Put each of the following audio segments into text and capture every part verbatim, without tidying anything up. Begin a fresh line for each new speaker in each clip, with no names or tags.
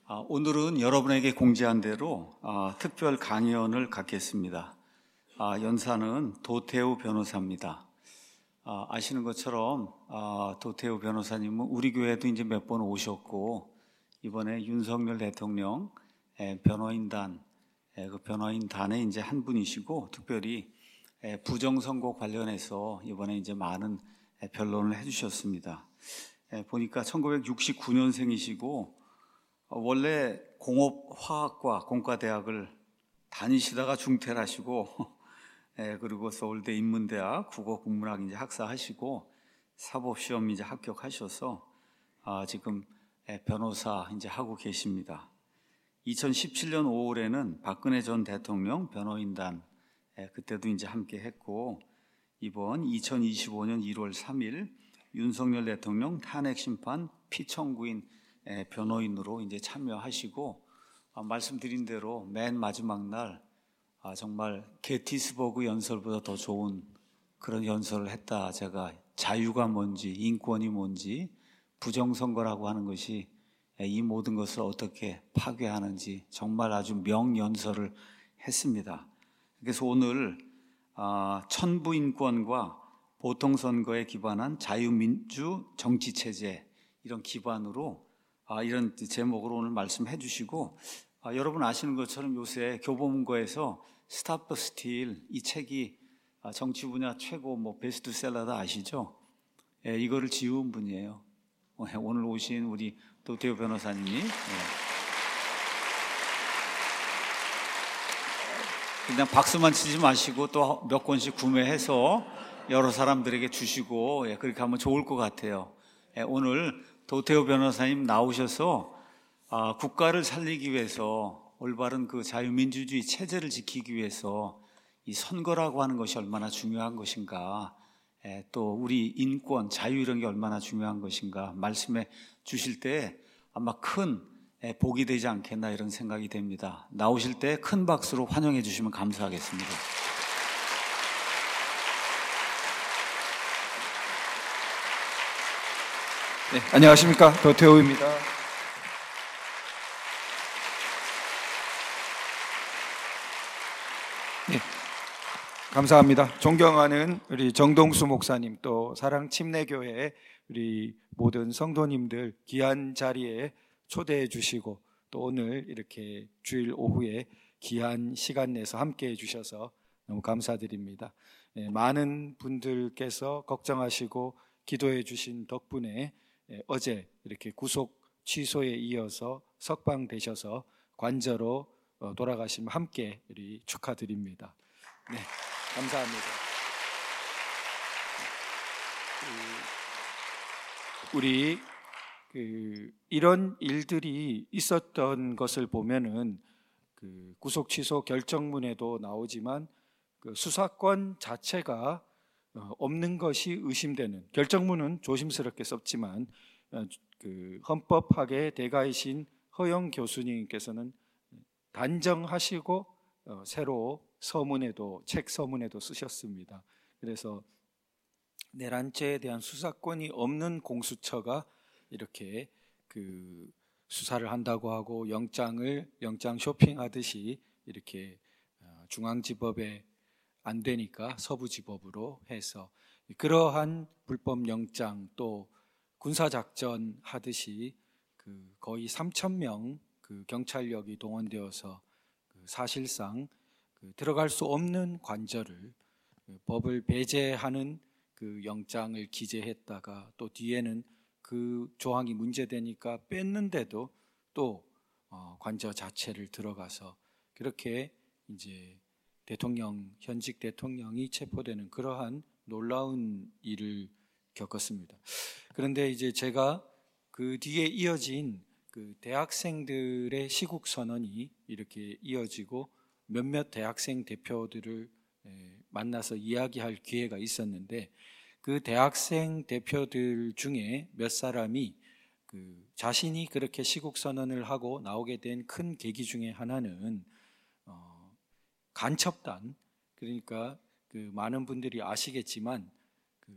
아, 오늘은 여러분에게 공지한 대로 아, 특별 강연을 갖겠습니다. 아, 연사는 도태우 변호사입니다. 아, 아시는 것처럼 아, 도태우 변호사님은 우리 교회도 이제 몇 번 오셨고, 이번에 윤석열 대통령 에, 변호인단 에, 그 변호인단의 이제 한 분이시고, 특별히 에, 부정선거 관련해서 이번에 이제 많은 에, 변론을 해주셨습니다. 에, 보니까 천구백육십구 년생이시고 원래 공업화학과 공과대학을 다니시다가 중퇴를 하시고 예, 그리고 서울대 인문대학 국어국문학 이제 학사하시고 사법시험 이제 합격하셔서 아, 지금 예, 변호사 이제 하고 계십니다. 이천십칠 년 오월에는 박근혜 전 대통령 변호인단 예, 그때도 이제 함께 했고, 이번 이천이십오 년 일월 삼일 윤석열 대통령 탄핵 심판 피청구인 변호인으로 이제 참여하시고, 아, 말씀드린 대로 맨 마지막 날 아, 정말 게티스버그 연설보다 더 좋은 그런 연설을 했다. 제가 자유가 뭔지, 인권이 뭔지, 부정선거라고 하는 것이 이 모든 것을 어떻게 파괴하는지 정말 아주 명연설을 했습니다. 그래서 오늘 아, 천부인권과 보통선거에 기반한 자유민주 정치체제, 이런 기반으로 아, 이런 제목으로 오늘 말씀해 주시고, 아, 여러분 아시는 것처럼 요새 교보문고에서 스탑 더 스틸 이 책이 아, 정치 분야 최고 뭐 베스트셀러다 아시죠? 예, 이거를 지은 분이에요. 오늘 오신 우리 도태우 변호사님이. 예. 그냥 박수만 치지 마시고 또 몇 권씩 구매해서 여러 사람들에게 주시고, 예, 그렇게 하면 좋을 것 같아요. 예, 오늘 도태우 변호사님 나오셔서 아, 국가를 살리기 위해서, 올바른 그 자유민주주의 체제를 지키기 위해서 이 선거라고 하는 것이 얼마나 중요한 것인가, 예, 또 우리 인권, 자유 이런 게 얼마나 중요한 것인가 말씀해 주실 때 아마 큰 예, 복이 되지 않겠나 이런 생각이 됩니다. 나오실 때 큰 박수로 환영해 주시면 감사하겠습니다.
네, 안녕하십니까, 도태우입니다. 네, 감사합니다. 존경하는 우리 정동수 목사님, 또 사랑침례교회 우리 모든 성도님들 귀한 자리에 초대해 주시고, 또 오늘 이렇게 주일 오후에 귀한 시간 내서 함께 해주셔서 너무 감사드립니다. 네, 많은 분들께서 걱정하시고 기도해 주신 덕분에 어제 이렇게 구속 취소에 이어서 석방되셔서 관저로 돌아가심 함께 우리 축하드립니다. 네, 감사합니다. 우리 그 이런 일들이 있었던 것을 보면은 그 구속 취소 결정문에도 나오지만 그 수사권 자체가 없는 것이 의심되는, 결정문은 조심스럽게 썼지만 그 헌법학의 대가이신 허영 교수님께서는 단정하시고 새로 서문에도, 책 서문에도 쓰셨습니다. 그래서 내란죄에 대한 수사권이 없는 공수처가 이렇게 그 수사를 한다고 하고 영장을 영장 쇼핑하듯이 이렇게 중앙지법에 안 되니까 서부지법으로 해서 그러한 불법 영장, 또 군사작전 하듯이 그 거의 삼천 명 그 경찰력이 동원되어서 그 사실상 그 들어갈 수 없는 관저를 그 법을 배제하는 그 영장을 기재했다가 또 뒤에는 그 조항이 문제되니까 뺐는데도 또 어 관저 자체를 들어가서 그렇게 이제 대통령, 현직 대통령이 체포되는 그러한 놀라운 일을 겪었습니다. 그런데 이제 제가 그 뒤에 이어진 그 대학생들의 시국 선언이 이렇게 이어지고 몇몇 대학생 대표들을 만나서 이야기할 기회가 있었는데, 그 대학생 대표들 중에 몇 사람이 그 자신이 그렇게 시국 선언을 하고 나오게 된 큰 계기 중에 하나는 어, 간첩단, 그러니까 그 많은 분들이 아시겠지만 그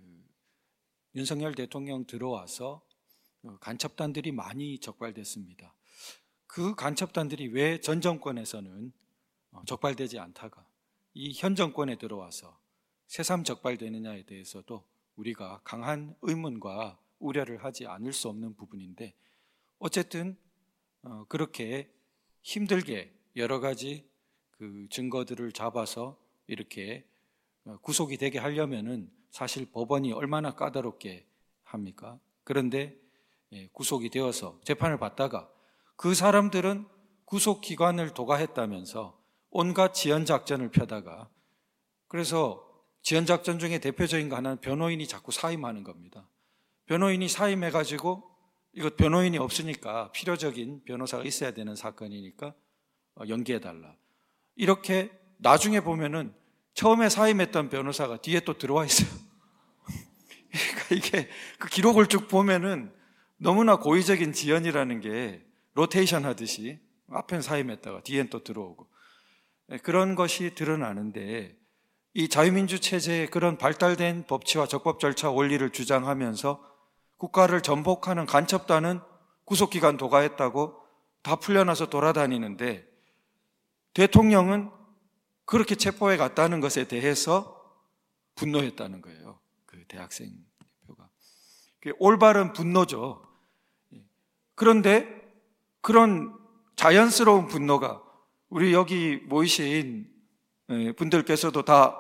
윤석열 대통령 들어와서 간첩단들이 많이 적발됐습니다. 그 간첩단들이 왜 전 정권에서는 적발되지 않다가 이 현 정권에 들어와서 새삼 적발되느냐에 대해서도 우리가 강한 의문과 우려를 하지 않을 수 없는 부분인데, 어쨌든 그렇게 힘들게 여러 가지 그 증거들을 잡아서 이렇게 구속이 되게 하려면은 사실 법원이 얼마나 까다롭게 합니까? 그런데 구속이 되어서 재판을 받다가 그 사람들은 구속기관을 도가했다면서 온갖 지연작전을 펴다가, 그래서 지연작전 중에 대표적인 거 하나는 변호인이 자꾸 사임하는 겁니다. 변호인이 사임해가지고, 이거 변호인이 없으니까 필요적인 변호사가 있어야 되는 사건이니까 연기해달라. 이렇게 나중에 보면은 처음에 사임했던 변호사가 뒤에 또 들어와 있어요. 그러니까 이게 그 기록을 쭉 보면은 너무나 고의적인 지연이라는 게 로테이션 하듯이 앞엔 사임했다가 뒤엔 또 들어오고 그런 것이 드러나는데, 이 자유민주 체제의 그런 발달된 법치와 적법 절차 원리를 주장하면서 국가를 전복하는 간첩단은 구속기간 도가했다고 다 풀려나서 돌아다니는데, 대통령은 그렇게 체포해 갔다는 것에 대해서 분노했다는 거예요. 그 대학생 대표가. 그게 올바른 분노죠. 그런데 그런 자연스러운 분노가 우리 여기 모이신 분들께서도 다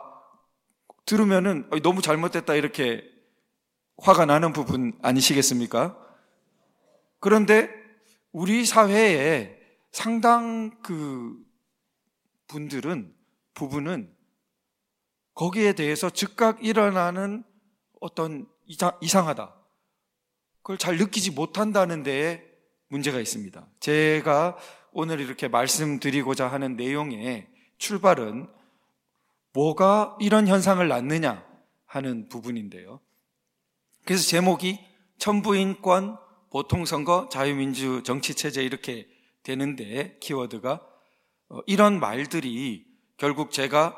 들으면은 너무 잘못됐다 이렇게 화가 나는 부분 아니시겠습니까? 그런데 우리 사회에 상당 그 분들은, 부분은 거기에 대해서 즉각 일어나는 어떤 이상, 이상하다, 그걸 잘 느끼지 못한다는 데에 문제가 있습니다. 제가 오늘 이렇게 말씀드리고자 하는 내용의 출발은 뭐가 이런 현상을 낳느냐 하는 부분인데요. 그래서 제목이 천부인권, 보통선거, 자유민주 정치체제 이렇게 되는데, 키워드가 이런 말들이 결국 제가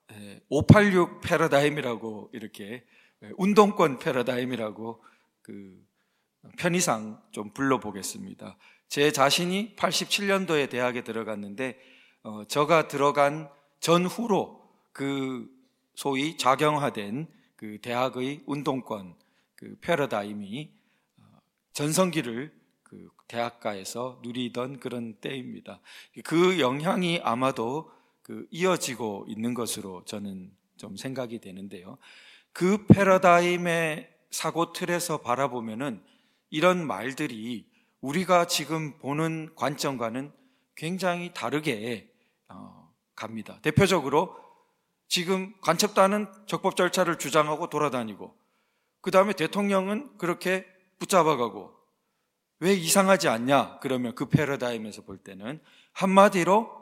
오팔육 패러다임이라고, 이렇게 운동권 패러다임이라고 그 편의상 좀 불러보겠습니다. 제 자신이 팔십칠 년도에 대학에 들어갔는데 어, 저가 들어간 전후로 그 소위 작용화된 그 대학의 운동권 그 패러다임이 전성기를 그 대학가에서 누리던 그런 때입니다. 그 영향이 아마도 그 이어지고 있는 것으로 저는 좀 생각이 되는데요. 그 패러다임의 사고 틀에서 바라보면은 이런 말들이 우리가 지금 보는 관점과는 굉장히 다르게 어, 갑니다. 대표적으로 지금 간첩단은 적법 절차를 주장하고 돌아다니고, 그 다음에 대통령은 그렇게 붙잡아가고, 왜 이상하지 않냐? 그러면 그 패러다임에서 볼 때는 한마디로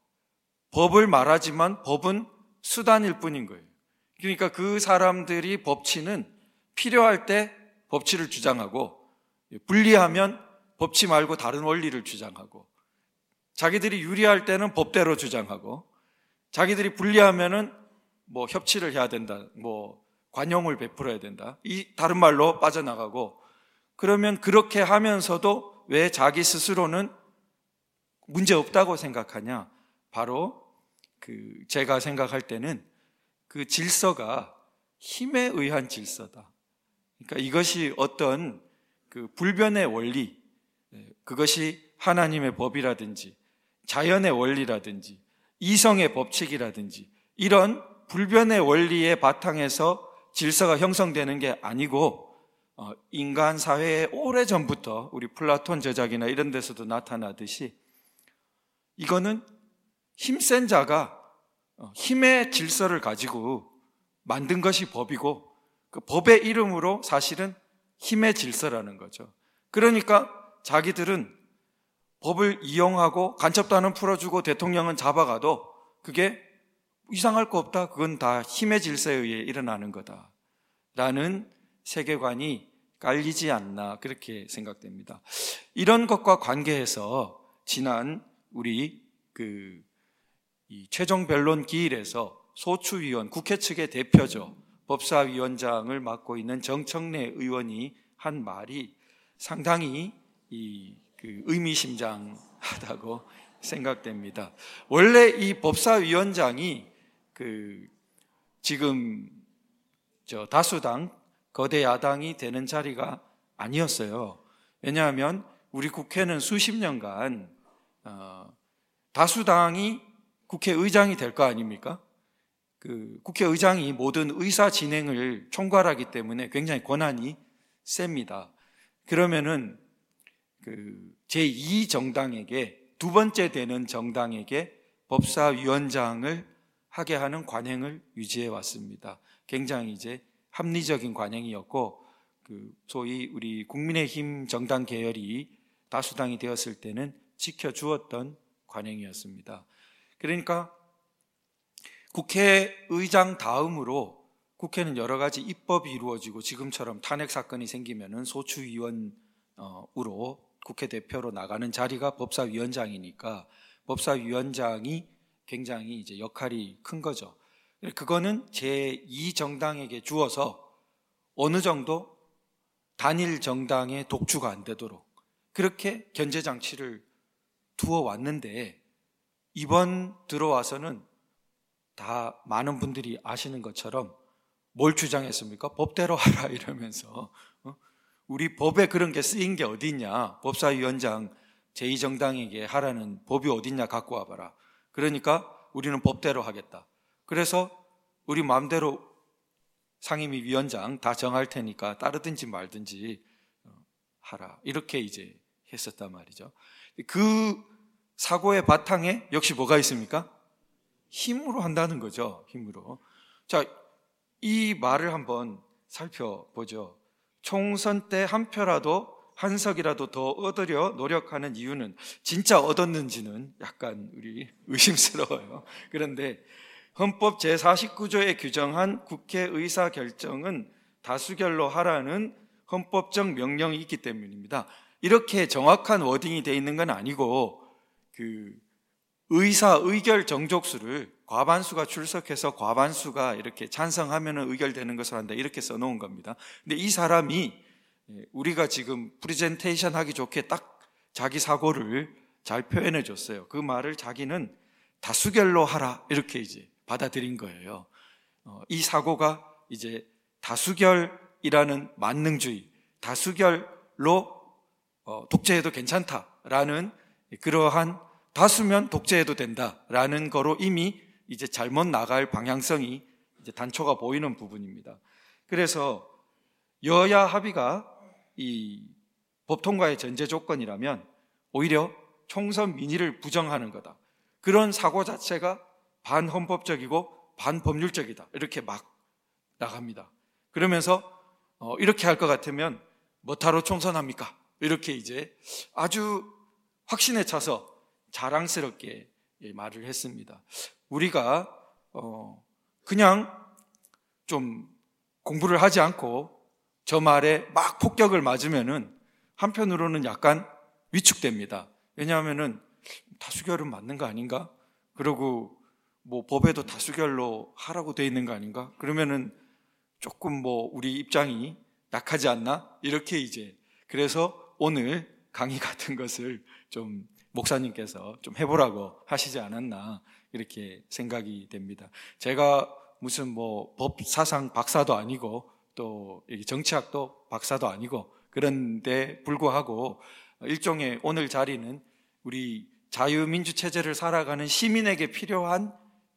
법을 말하지만 법은 수단일 뿐인 거예요. 그러니까 그 사람들이 법치는 필요할 때 법치를 주장하고, 불리하면 법치 말고 다른 원리를 주장하고, 자기들이 유리할 때는 법대로 주장하고, 자기들이 불리하면은 뭐 협치를 해야 된다, 뭐 관용을 베풀어야 된다, 이 다른 말로 빠져나가고, 그러면 그렇게 하면서도 왜 자기 스스로는 문제 없다고 생각하냐? 바로 그 제가 생각할 때는 그 질서가 힘에 의한 질서다. 그러니까 이것이 어떤 그 불변의 원리, 그것이 하나님의 법이라든지 자연의 원리라든지 이성의 법칙이라든지 이런 불변의 원리의 바탕에서 질서가 형성되는 게 아니고, 어, 인간 사회에 오래전부터 우리 플라톤 저작이나 이런 데서도 나타나듯이 이거는 힘센 자가 힘의 질서를 가지고 만든 것이 법이고, 그 법의 이름으로 사실은 힘의 질서라는 거죠. 그러니까 자기들은 법을 이용하고 간첩단은 풀어주고 대통령은 잡아가도 그게 이상할 거 없다, 그건 다 힘의 질서에 의해 일어나는 거다 라는 세계관이 깔리지 않나, 그렇게 생각됩니다. 이런 것과 관계해서 지난 우리 그 이 최종 변론 기일에서 소추위원, 국회 측의 대표죠, 법사위원장을 맡고 있는 정청래 의원이 한 말이 상당히 이 그 의미심장한 하다고 생각됩니다. 원래 이 법사위원장이 그 지금 저 다수당 거대 야당이 되는 자리가 아니었어요. 왜냐하면 우리 국회는 수십 년간 어, 다수당이 국회의장이 될 거 아닙니까? 그 국회의장이 모든 의사 진행을 총괄하기 때문에 굉장히 권한이 셉니다. 그러면은 그 제이 정당에게, 두 번째 되는 정당에게 법사위원장을 하게 하는 관행을 유지해 왔습니다. 굉장히 이제 합리적인 관행이었고, 그 소위 우리 국민의힘 정당 계열이 다수당이 되었을 때는 지켜주었던 관행이었습니다. 그러니까 국회의장 다음으로 국회는 여러 가지 입법이 이루어지고, 지금처럼 탄핵 사건이 생기면은 소추위원으로 국회 대표로 나가는 자리가 법사위원장이니까 법사위원장이 굉장히 이제 역할이 큰 거죠. 그거는 제이 정당에게 주어서 어느 정도 단일 정당의 독주가 안 되도록 그렇게 견제 장치를 두어 왔는데, 이번 들어와서는 다 많은 분들이 아시는 것처럼 뭘 주장했습니까? 법대로 하라 이러면서, 어? 우리 법에 그런 게 쓰인 게 어디 있냐? 법사위원장 제이 정당에게 하라는 법이 어디 있냐? 갖고 와봐라. 그러니까 우리는 법대로 하겠다. 그래서 우리 마음대로 상임위 위원장 다 정할 테니까 따르든지 말든지 하라. 이렇게 이제 했었단 말이죠. 그 사고의 바탕에 역시 뭐가 있습니까? 힘으로 한다는 거죠. 힘으로. 자, 이 말을 한번 살펴보죠. 총선 때 한 표라도, 한 석이라도 더 얻으려 노력하는 이유는 진짜 얻었는지는 약간 우리 의심스러워요. 그런데 헌법 제사십구 조에 규정한 국회 의사 결정은 다수결로 하라는 헌법적 명령이 있기 때문입니다. 이렇게 정확한 워딩이 되어 있는 건 아니고, 그 의사 의결 정족수를 과반수가 출석해서 과반수가 이렇게 찬성하면 의결되는 것을 한다, 이렇게 써놓은 겁니다. 근데 이 사람이 우리가 지금 프레젠테이션 하기 좋게 딱 자기 사고를 잘 표현해 줬어요. 그 말을 자기는 다수결로 하라 이렇게 이제 받아들인 거예요. 이 사고가 이제 다수결이라는 만능주의, 다수결로 독재해도 괜찮다라는 그러한, 다수면 독재해도 된다라는 거로 이미 이제 잘못 나갈 방향성이 이제 단초가 보이는 부분입니다. 그래서 여야 합의가 이 법 통과의 전제 조건이라면 오히려 총선 민의를 부정하는 거다, 그런 사고 자체가 반헌법적이고 반법률적이다, 이렇게 막 나갑니다. 그러면서 어, 이렇게 할 것 같으면 뭐하러 총선합니까? 이렇게 이제 아주 확신에 차서 자랑스럽게 말을 했습니다. 우리가 어 그냥 좀 공부를 하지 않고 저 말에 막 폭격을 맞으면은 한편으로는 약간 위축됩니다. 왜냐하면은 다수결은 맞는 거 아닌가? 그리고 뭐 법에도 다수결로 하라고 돼 있는 거 아닌가? 그러면은 조금 뭐 우리 입장이 약하지 않나? 이렇게 이제, 그래서 오늘 강의 같은 것을 좀 목사님께서 좀 해보라고 하시지 않았나, 이렇게 생각이 됩니다. 제가 무슨 뭐 법 사상 박사도 아니고 또 정치학도 박사도 아니고 그런데 불구하고 일종의 오늘 자리는 우리 자유민주 체제를 살아가는 시민에게 필요한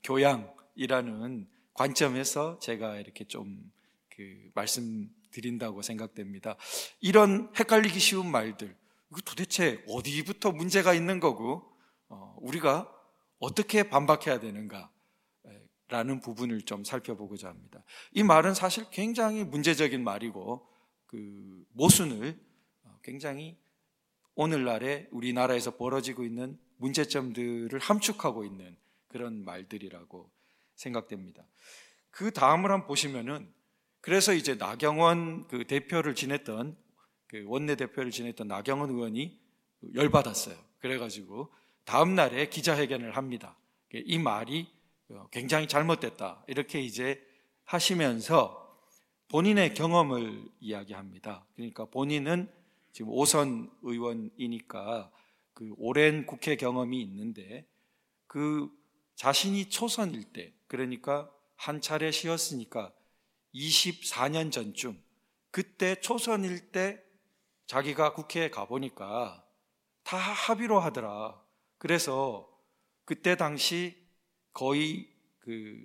교양이라는 관점에서 제가 이렇게 좀 그 말씀드린다고 생각됩니다. 이런 헷갈리기 쉬운 말들, 이거 도대체 어디부터 문제가 있는 거고 어, 우리가 어떻게 반박해야 되는가 라는 부분을 좀 살펴보고자 합니다. 이 말은 사실 굉장히 문제적인 말이고, 그 모순을 굉장히 오늘날에 우리나라에서 벌어지고 있는 문제점들을 함축하고 있는 그런 말들이라고 생각됩니다. 그 다음을 한번 보시면은, 그래서 이제 나경원 그 대표를 지냈던, 그 원내대표를 지냈던 나경원 의원이 열받았어요. 그래가지고 다음날에 기자회견을 합니다. 이 말이 굉장히 잘못됐다, 이렇게 이제 하시면서 본인의 경험을 이야기합니다. 그러니까 본인은 지금 오선 의원이니까 그 오랜 국회 경험이 있는데 그 자신이 초선일 때, 그러니까 한 차례 쉬었으니까 이십사 년 전쯤, 그때 초선일 때 자기가 국회에 가보니까 다 합의로 하더라. 그래서 그때 당시 거의 그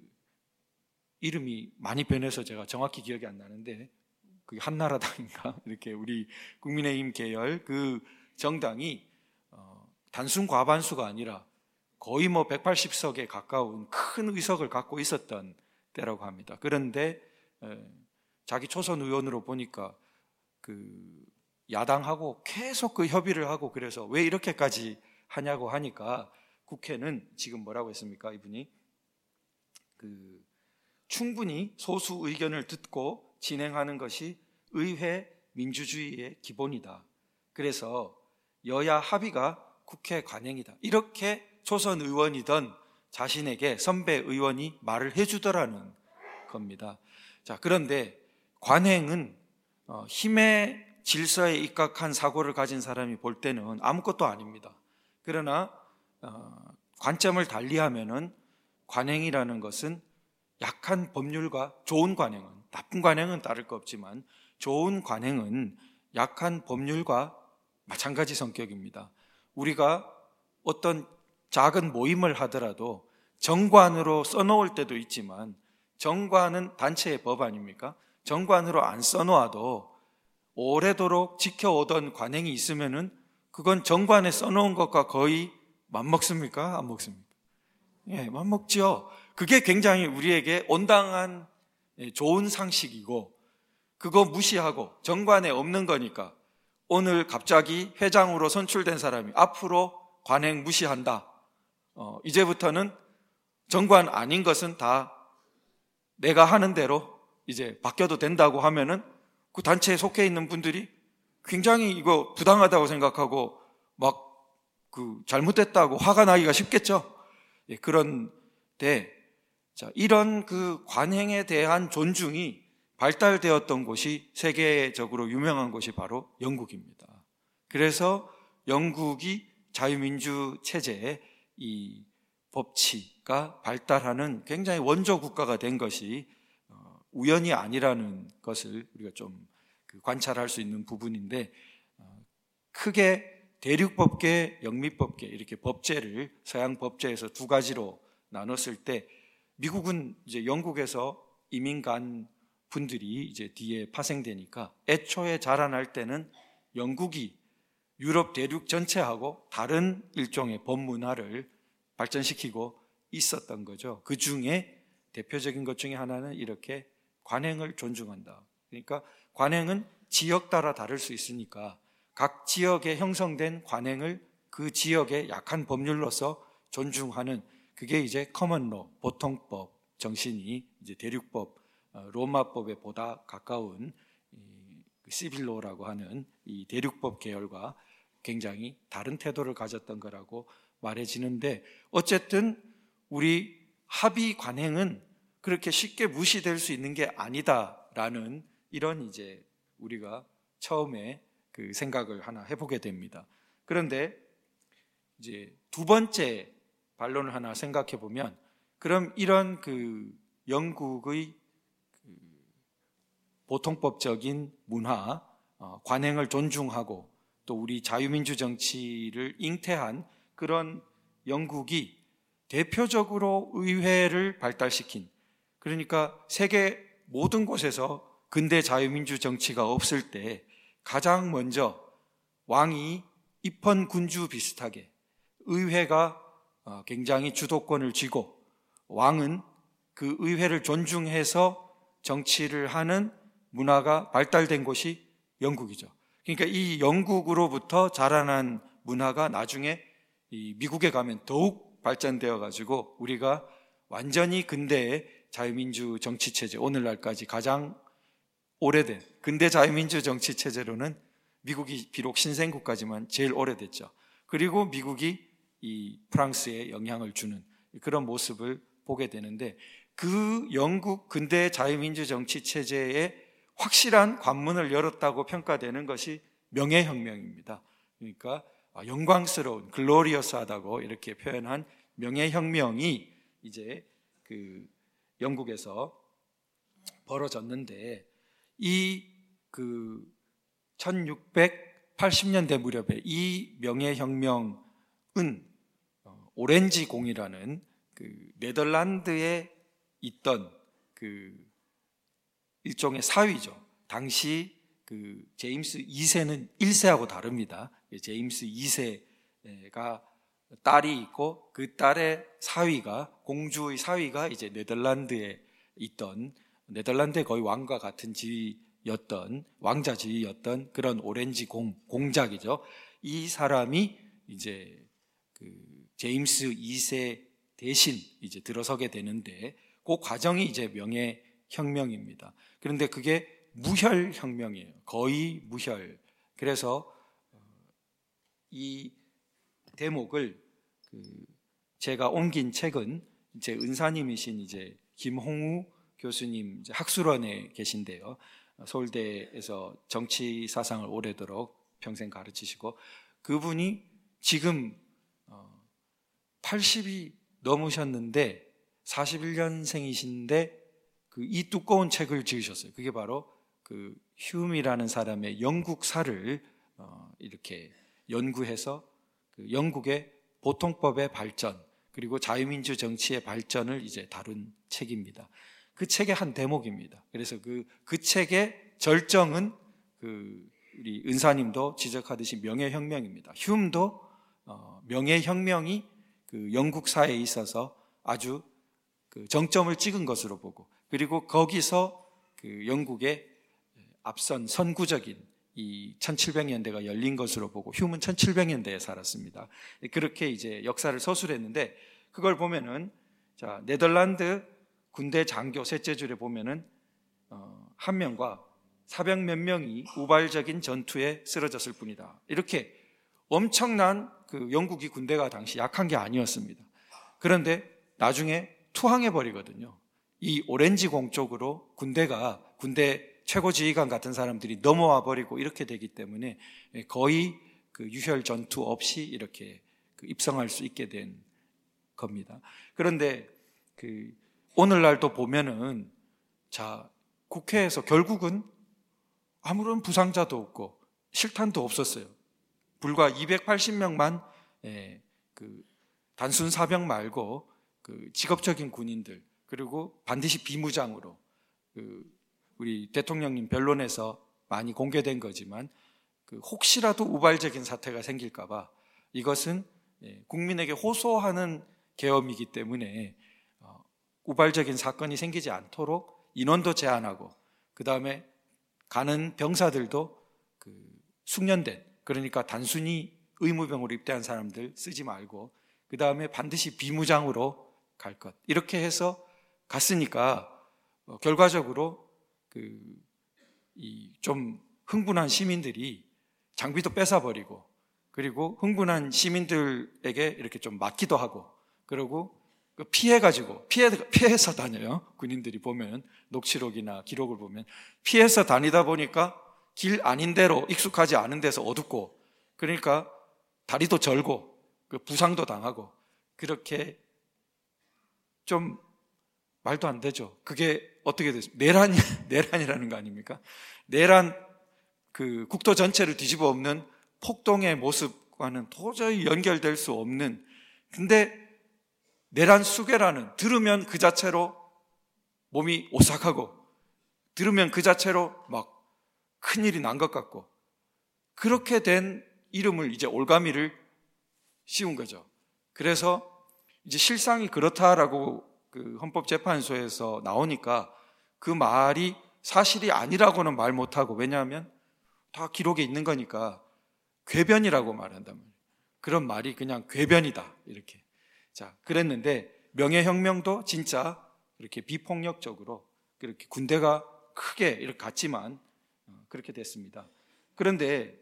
이름이 많이 변해서 제가 정확히 기억이 안 나는데 그 한나라당인가 이렇게 우리 국민의힘 계열 그 정당이 어, 단순 과반수가 아니라 거의 뭐 백팔십 석에 가까운 큰 의석을 갖고 있었던 때라고 합니다. 그런데 에, 자기 초선 의원으로 보니까 그 야당하고 계속 그 협의를 하고, 그래서 왜 이렇게까지 하냐고 하니까 국회는 지금 뭐라고 했습니까? 이분이 그 충분히 소수 의견을 듣고 진행하는 것이 의회 민주주의의 기본이다. 그래서 여야 합의가 국회 관행이다. 이렇게 초선 의원이던 자신에게 선배 의원이 말을 해주더라는 겁니다. 자, 그런데 관행은 어, 힘의 질서에 입각한 사고를 가진 사람이 볼 때는 아무것도 아닙니다. 그러나 어, 관점을 달리하면은 관행이라는 것은 약한 법률과 좋은 관행은, 나쁜 관행은 따를 거 없지만 좋은 관행은 약한 법률과 마찬가지 성격입니다. 우리가 어떤 작은 모임을 하더라도 정관으로 써놓을 때도 있지만 정관은 단체의 법 아닙니까? 정관으로 안 써놓아도 오래도록 지켜오던 관행이 있으면은 그건 정관에 써놓은 것과 거의 맞먹습니까? 안 먹습니까? 예, 맞먹죠. 그게 굉장히 우리에게 온당한 좋은 상식이고, 그거 무시하고 정관에 없는 거니까 오늘 갑자기 회장으로 선출된 사람이 앞으로 관행 무시한다. 어, 이제부터는 정관 아닌 것은 다 내가 하는 대로 이제 바뀌어도 된다고 하면은 그 단체에 속해 있는 분들이 굉장히 이거 부당하다고 생각하고 막 그 잘못됐다고 화가 나기가 쉽겠죠. 예, 그런데 자, 이런 그 관행에 대한 존중이 발달되었던 곳이 세계적으로 유명한 곳이 바로 영국입니다. 그래서 영국이 자유민주 체제의 이 법치가 발달하는 굉장히 원조 국가가 된 것이 우연이 아니라는 것을 우리가 좀 관찰할 수 있는 부분인데, 크게 대륙법계, 영미법계 이렇게 법제를 서양 법제에서 두 가지로 나눴을 때, 미국은 이제 영국에서 이민 간 분들이 이제 뒤에 파생되니까 애초에 자라날 때는 영국이 유럽 대륙 전체하고 다른 일종의 법문화를 발전시키고 있었던 거죠. 그 중에 대표적인 것 중에 하나는 이렇게 관행을 존중한다. 그러니까 관행은 지역 따라 다를 수 있으니까 각 지역에 형성된 관행을 그 지역의 약한 법률로서 존중하는, 그게 이제 커먼로, 보통법 정신이 이제 대륙법, 로마법에 보다 가까운 시빌로라고 하는 이 대륙법 계열과 굉장히 다른 태도를 가졌던 거라고 말해지는데, 어쨌든 우리 합의 관행은 그렇게 쉽게 무시될 수 있는 게 아니다라는 이런 이제 우리가 처음에 그 생각을 하나 해보게 됩니다. 그런데 이제 두 번째 반론을 하나 생각해 보면, 그럼 이런 그 영국의 그 보통법적인 문화, 어, 관행을 존중하고 또 우리 자유민주 정치를 잉태한 그런 영국이 대표적으로 의회를 발달시킨, 그러니까 세계 모든 곳에서 근대 자유민주 정치가 없을 때 가장 먼저 왕이 입헌군주 비슷하게 의회가 굉장히 주도권을 쥐고 왕은 그 의회를 존중해서 정치를 하는 문화가 발달된 곳이 영국이죠. 그러니까 이 영국으로부터 자라난 문화가 나중에 이 미국에 가면 더욱 발전되어 가지고 우리가 완전히 근대의 자유민주 정치체제, 오늘날까지 가장 오래된 근대 자유민주 정치체제로는 미국이 비록 신생국가지만 제일 오래됐죠. 그리고 미국이 이 프랑스에 영향을 주는 그런 모습을 보게 되는데, 그 영국 근대 자유민주 정치체제에 확실한 관문을 열었다고 평가되는 것이 명예혁명입니다. 그러니까 영광스러운, 글로리어스하다고 이렇게 표현한 명예혁명이 이제 그 영국에서 벌어졌는데, 이 그 천육백팔십 년대 무렵에 이 명예혁명은 오렌지 공이라는 그 네덜란드에 있던 그 일종의 사위죠. 당시 그 제임스 이 세는 일 세하고 다릅니다. 제임스 이 세가 딸이 있고 그 딸의 사위가, 공주의 사위가 이제 네덜란드에 있던, 네덜란드의 거의 왕과 같은 지위였던, 왕자 지위였던 그런 오렌지 공, 공작이죠. 이 사람이 이제 그 제임스 이 세 대신 이제 들어서게 되는데, 그 과정이 이제 명예혁명입니다. 그런데 그게 무혈혁명이에요. 거의 무혈. 그래서 이 대목을 그 제가 옮긴 책은 이제 은사님이신 이제 김홍우 교수님 이제 학술원에 계신데요. 서울대에서 정치 사상을 오래도록 평생 가르치시고, 그분이 지금 팔십이 넘으셨는데 사십일 년생이신데 그 이 두꺼운 책을 지으셨어요. 그게 바로 그 휴음이라는 사람의 영국사를 어 이렇게 연구해서 그 영국의 보통법의 발전 그리고 자유민주 정치의 발전을 이제 다룬 책입니다. 그 책의 한 대목입니다. 그래서 그, 그 책의 절정은 그 우리 은사님도 지적하듯이 명예혁명입니다. 휴음도 어 명예혁명이 그 영국사에 있어서 아주 그 정점을 찍은 것으로 보고, 그리고 거기서 그 영국의 앞선 선구적인 이 천칠백 년대가 열린 것으로 보고, 휴음은 천칠백 년대에 살았습니다. 그렇게 이제 역사를 서술했는데, 그걸 보면은 자 네덜란드 군대 장교 셋째 줄에 보면은 어, 한 명과 사백 몇 명이 우발적인 전투에 쓰러졌을 뿐이다. 이렇게 엄청난 그 영국이 군대가 당시 약한 게 아니었습니다. 그런데 나중에 투항해 버리거든요. 이 오렌지공 쪽으로 군대가 군대 최고 지휘관 같은 사람들이 넘어와 버리고 이렇게 되기 때문에 거의 그 유혈 전투 없이 이렇게 그 입성할 수 있게 된 겁니다. 그런데 그 오늘날도 보면은 자 국회에서 결국은 아무런 부상자도 없고 실탄도 없었어요. 불과 이백팔십 명만 예, 그 단순 사병 말고 그 직업적인 군인들, 그리고 반드시 비무장으로, 그 우리 대통령님 변론에서 많이 공개된 거지만 그 혹시라도 우발적인 사태가 생길까봐 이것은 예, 국민에게 호소하는 계엄이기 때문에 어, 우발적인 사건이 생기지 않도록 인원도 제한하고, 그 다음에 가는 병사들도 그 숙련된, 그러니까 단순히 의무병으로 입대한 사람들 쓰지 말고 그 다음에 반드시 비무장으로 갈 것, 이렇게 해서 갔으니까 어, 결과적으로 그 이 좀 흥분한 시민들이 장비도 뺏어버리고, 그리고 흥분한 시민들에게 이렇게 좀 맞기도 하고, 그리고 그 피해가지고 피해, 피해서 다녀요. 군인들이 보면 녹취록이나 기록을 보면 피해서 다니다 보니까 길 아닌 데로, 익숙하지 않은 데서 어둡고, 그러니까 다리도 절고 그 부상도 당하고, 그렇게 좀 말도 안 되죠. 그게 어떻게 됐습니까? 내란, 내란이라는 거 아닙니까? 내란, 그 국토 전체를 뒤집어 엎는 폭동의 모습과는 도저히 연결될 수 없는, 근데 내란 수괴라는, 들으면 그 자체로 몸이 오싹하고, 들으면 그 자체로 막 큰일이 난 것 같고, 그렇게 된 이름을 이제 올가미를 씌운 거죠. 그래서 이제 실상이 그렇다라고 그 헌법재판소에서 나오니까 그 말이 사실이 아니라고는 말 못하고, 왜냐하면 다 기록에 있는 거니까 궤변이라고 말한단 말이에요. 그런 말이 그냥 궤변이다 이렇게. 자, 그랬는데 명예혁명도 진짜 그렇게 비폭력적으로 그렇게 군대가 크게 이렇게 갔지만 그렇게 됐습니다. 그런데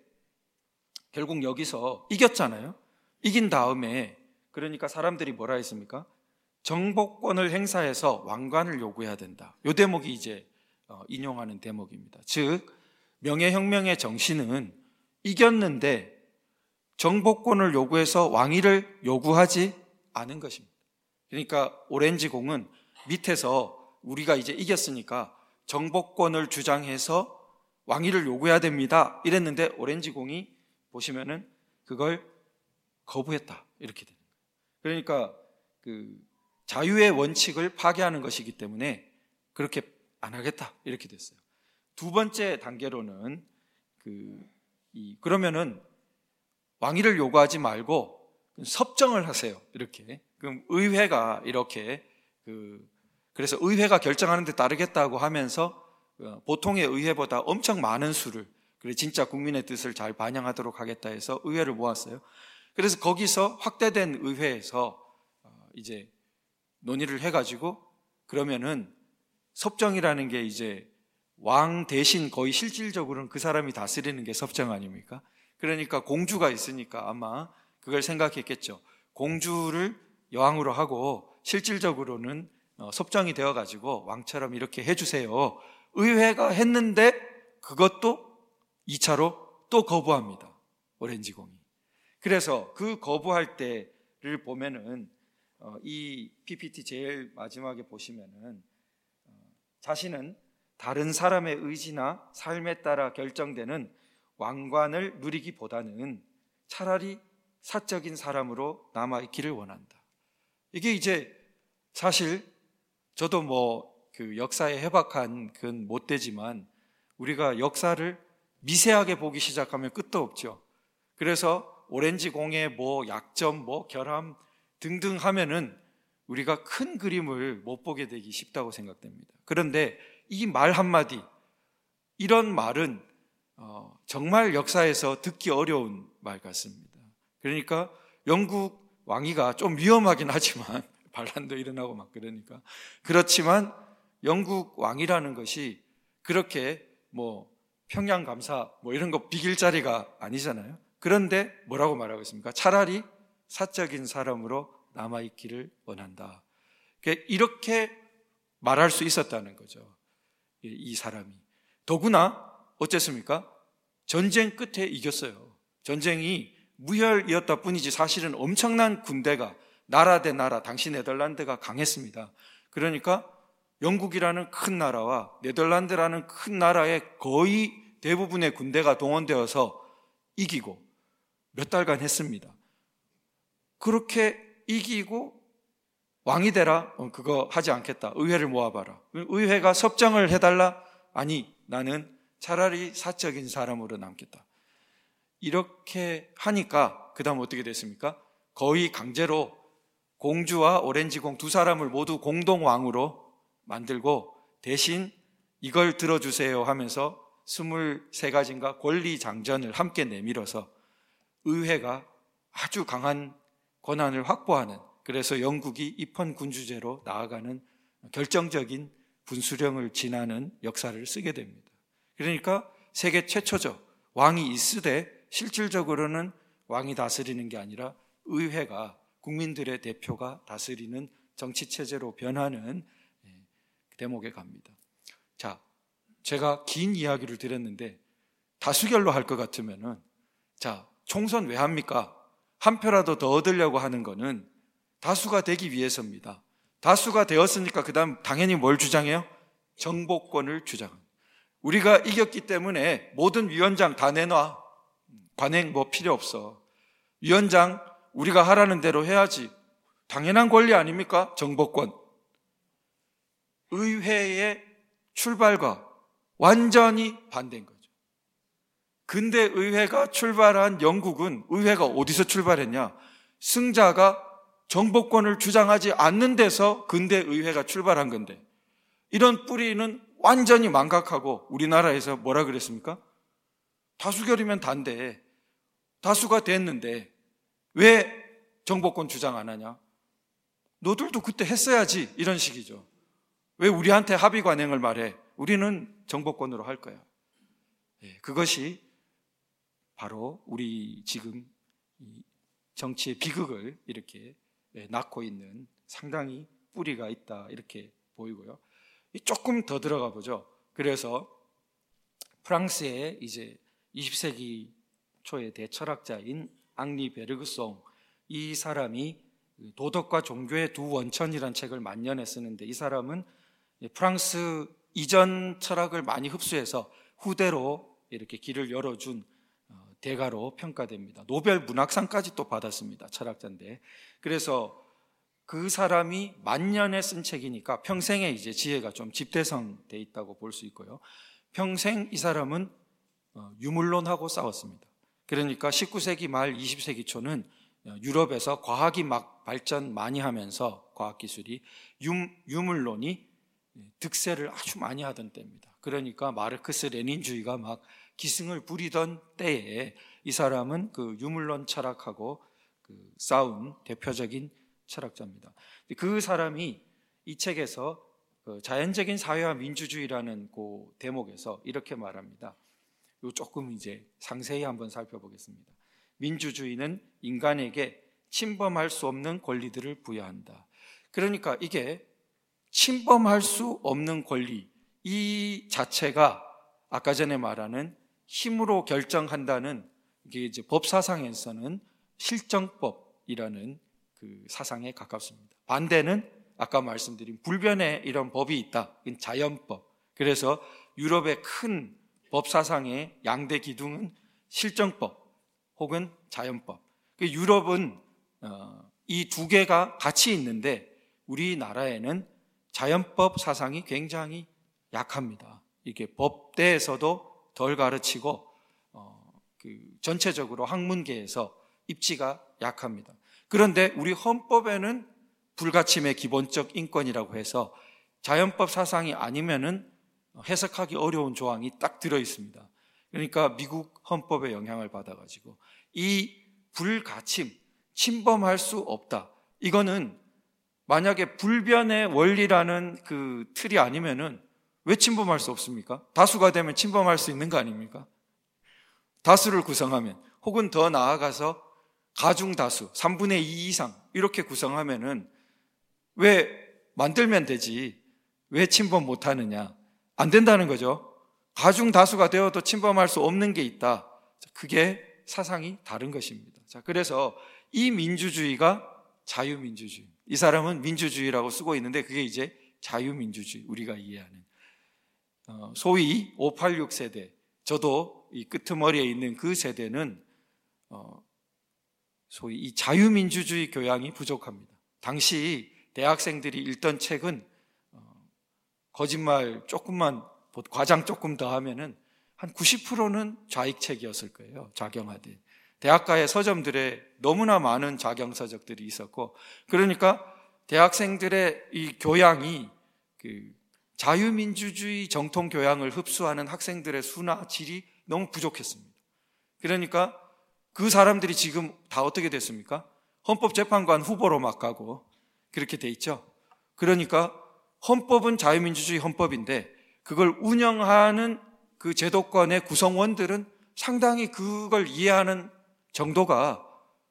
결국 여기서 이겼잖아요. 이긴 다음에 그러니까 사람들이 뭐라 했습니까? 정복권을 행사해서 왕관을 요구해야 된다. 이 대목이 이제 인용하는 대목입니다. 즉 명예혁명의 정신은 이겼는데 정복권을 요구해서 왕위를 요구하지 않은 것입니다. 그러니까 오렌지공은 밑에서 우리가 이제 이겼으니까 정복권을 주장해서 왕위를 요구해야 됩니다 이랬는데 오렌지공이 보시면은 그걸 거부했다 이렇게 되는 거예요. 그러니까 그 자유의 원칙을 파괴하는 것이기 때문에 그렇게 안 하겠다 이렇게 됐어요. 두 번째 단계로는 그 이 그러면은 왕위를 요구하지 말고 섭정을 하세요 이렇게. 그럼 의회가 이렇게 그 그래서 의회가 결정하는 데 따르겠다고 하면서 보통의 의회보다 엄청 많은 수를, 그래 진짜 국민의 뜻을 잘 반영하도록 하겠다 해서 의회를 모았어요. 그래서 거기서 확대된 의회에서 이제 논의를 해가지고 그러면은 섭정이라는 게 이제 왕 대신 거의 실질적으로는 그 사람이 다스리는 게 섭정 아닙니까? 그러니까 공주가 있으니까 아마 그걸 생각했겠죠. 공주를 여왕으로 하고 실질적으로는 섭정이 되어가지고 왕처럼 이렇게 해주세요. 의회가 했는데 그것도 이 차로 또 거부합니다. 오렌지공이. 그래서 그 거부할 때를 보면은 이 피피티 제일 마지막에 보시면은 자신은 다른 사람의 의지나 삶에 따라 결정되는 왕관을 누리기보다는 차라리 사적인 사람으로 남아있기를 원한다. 이게 이제 사실 저도 뭐 그 역사에 해박한 그건 못 되지만 우리가 역사를 미세하게 보기 시작하면 끝도 없죠. 그래서 오렌지공의 뭐 약점, 뭐 결함 등등 하면은 우리가 큰 그림을 못 보게 되기 쉽다고 생각됩니다. 그런데 이 말 한마디, 이런 말은 어, 정말 역사에서 듣기 어려운 말 같습니다. 그러니까 영국 왕위가 좀 위험하긴 하지만 반란도 일어나고 막 그러니까 그렇지만 영국 왕이라는 것이 그렇게 뭐 평양감사 뭐 이런 거 비길 자리가 아니잖아요. 그런데 뭐라고 말하고 있습니까? 차라리 사적인 사람으로 남아있기를 원한다. 이렇게 말할 수 있었다는 거죠. 이 사람이. 더구나 어쨌습니까? 전쟁 끝에 이겼어요. 전쟁이 무혈이었다 뿐이지 사실은 엄청난 군대가 나라 대 나라, 당시 네덜란드가 강했습니다. 그러니까 영국이라는 큰 나라와 네덜란드라는 큰 나라의 거의 대부분의 군대가 동원되어서 이기고 몇 달간 했습니다. 그렇게 이기고 왕이 되라? 어, 그거 하지 않겠다. 의회를 모아봐라. 의회가 섭정을 해달라? 아니, 나는 차라리 사적인 사람으로 남겠다. 이렇게 하니까 그 다음 어떻게 됐습니까? 거의 강제로 공주와 오렌지공 두 사람을 모두 공동왕으로 만들고 대신 이걸 들어주세요 하면서 스물세 가지인가 권리장전을 함께 내밀어서 의회가 아주 강한 권한을 확보하는, 그래서 영국이 입헌군주제로 나아가는 결정적인 분수령을 지나는 역사를 쓰게 됩니다. 그러니까 세계 최초죠. 왕이 있으되 실질적으로는 왕이 다스리는 게 아니라 의회가 국민들의 대표가 다스리는 정치체제로 변하는 대목에 갑니다. 자, 제가 긴 이야기를 드렸는데 다수결로 할 것 같으면은 자, 총선 왜 합니까? 한 표라도 더 얻으려고 하는 거는 다수가 되기 위해서입니다. 다수가 되었으니까 그 다음 당연히 뭘 주장해요? 정복권을 주장합니다. 우리가 이겼기 때문에 모든 위원장 다 내놔. 관행 뭐 필요 없어. 위원장 우리가 하라는 대로 해야지. 당연한 권리 아닙니까? 정복권. 의회의 출발과 완전히 반대인 거죠. 근데 의회가 출발한 영국은 의회가 어디서 출발했냐? 승자가 정복권을 주장하지 않는 데서 근대 의회가 출발한 건데, 이런 뿌리는 완전히 망각하고 우리나라에서 뭐라 그랬습니까? 다수결이면 단데 다수가 됐는데 왜 정복권 주장 안 하냐? 너들도 그때 했어야지, 이런 식이죠. 왜 우리한테 합의 관행을 말해? 우리는 정복권으로 할 거야. 그것이 바로 우리 지금 정치의 비극을 이렇게 낳고 있는 상당히 뿌리가 있다, 이렇게 보이고요. 조금 더 들어가 보죠. 그래서 프랑스의 이제 이십 세기 초의 대철학자인 앙리 베르그송, 이 사람이 도덕과 종교의 두 원천이라는 책을 만년에 쓰는데, 이 사람은 프랑스 이전 철학을 많이 흡수해서 후대로 이렇게 길을 열어준 대가로 평가됩니다. 노벨 문학상까지 또 받았습니다. 철학자인데. 그래서 그 사람이 만년에 쓴 책이니까 평생에 이제 지혜가 좀 집대성돼 있다고 볼 수 있고요. 평생 이 사람은 유물론하고 싸웠습니다. 그러니까 십구 세기 말 이십 세기 초는 유럽에서 과학이 막 발전 많이 하면서 과학기술이 유, 유물론이 득세를 아주 많이 하던 때입니다. 그러니까 마르크스 레닌주의가 막 기승을 부리던 때에 이 사람은 그 유물론 철학하고 그 싸운 대표적인 철학자입니다. 그 사람이 이 책에서 그 자연적인 사회와 민주주의라는 그 대목에서 이렇게 말합니다. 요 조금 이제 상세히 한번 살펴보겠습니다. 민주주의는 인간에게 침범할 수 없는 권리들을 부여한다. 그러니까 이게 침범할 수 없는 권리, 이 자체가 아까 전에 말하는 힘으로 결정한다는, 이게 이제 법사상에서는 실정법이라는 그 사상에 가깝습니다. 반대는 아까 말씀드린 불변의 이런 법이 있다. 이건 자연법. 그래서 유럽의 큰 법사상의 양대 기둥은 실정법 혹은 자연법. 유럽은 이 두 개가 같이 있는데 우리나라에는 자연법 사상이 굉장히 약합니다. 이게 법대에서도 덜 가르치고 어, 그 전체적으로 학문계에서 입지가 약합니다. 그런데 우리 헌법에는 불가침의 기본적 인권이라고 해서 자연법 사상이 아니면은 해석하기 어려운 조항이 딱 들어 있습니다. 그러니까 미국 헌법의 영향을 받아가지고 이 불가침, 침범할 수 없다. 이거는 만약에 불변의 원리라는 그 틀이 아니면은 왜 침범할 수 없습니까? 다수가 되면 침범할 수 있는 거 아닙니까? 다수를 구성하면, 혹은 더 나아가서 가중다수, 삼분의 이 이상 이렇게 구성하면은 왜 만들면 되지? 왜 침범 못하느냐? 안 된다는 거죠. 가중다수가 되어도 침범할 수 없는 게 있다. 그게 사상이 다른 것입니다. 자, 그래서 이 민주주의가 자유민주주의. 이 사람은 민주주의라고 쓰고 있는데 그게 이제 자유민주주의, 우리가 이해하는 어, 소위 오팔육 세대, 저도 이 끄트머리에 있는 그 세대는 어, 소위 이 자유민주주의 교양이 부족합니다. 당시 대학생들이 읽던 책은 어, 거짓말 조금만, 과장 조금 더 하면은 한 구십 퍼센트는 좌익책이었을 거예요. 좌경화된. 대학가의 서점들에 너무나 많은 좌경서적들이 있었고, 그러니까 대학생들의 이 교양이 그 자유민주주의 정통 교양을 흡수하는 학생들의 수나 질이 너무 부족했습니다. 그러니까 그 사람들이 지금 다 어떻게 됐습니까? 헌법재판관 후보로 막 가고 그렇게 돼 있죠. 그러니까 헌법은 자유민주주의 헌법인데 그걸 운영하는 그 제도권의 구성원들은 상당히 그걸 이해하는 정도가